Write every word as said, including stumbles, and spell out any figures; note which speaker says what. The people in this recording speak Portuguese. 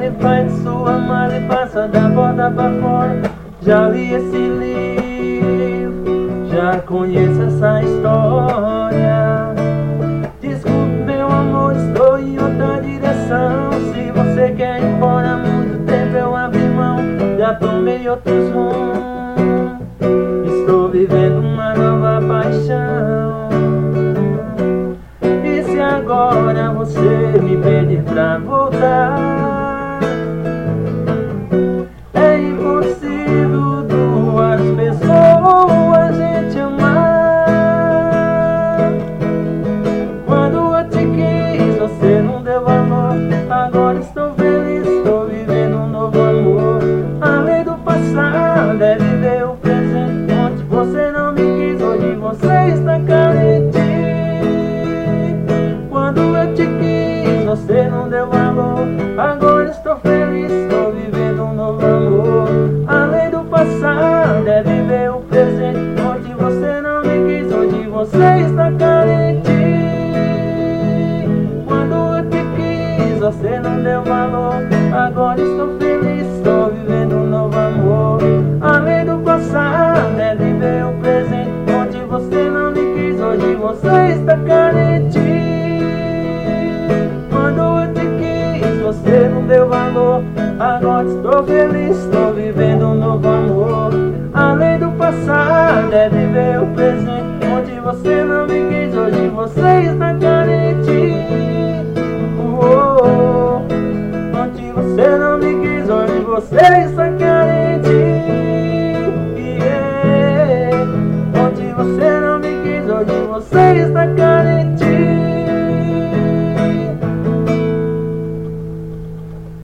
Speaker 1: mala e faz sua mala e passa da porta pra fora. Já li esse livro, já conheço essa história. Desculpe meu amor, estou em outra direção. Se você quer ir embora há muito tempo eu abri mão. Já tomei outros rumos, estou vivendo uma nova paixão. E se agora você me pedir pra voltar, é impossível duas pessoas gente amar. Quando eu te quis você não deu valor. Agora estou feliz, estou vivendo um novo amor. Além do passado é viver o presente. Onde você não me quis, hoje você está carente. Quando eu te quis você não deu valor. Agora estou feliz, estou vivendo um novo amor. Além do passado é viver o presente. Onde você não me quis, hoje você está carente. Quando eu te quis você não deu valor. Agora estou feliz, estou vivendo um novo amor. Além do passado é viver o presente. Onde você não me quis, hoje você está carente. Quando eu te quis você não deu valor. Agora estou feliz, estou vivendo um novo amor. Além do passado é viver o presente. Onde você não me quis, hoje você está carente. Oh, oh, oh. Onde você não me quis, hoje você está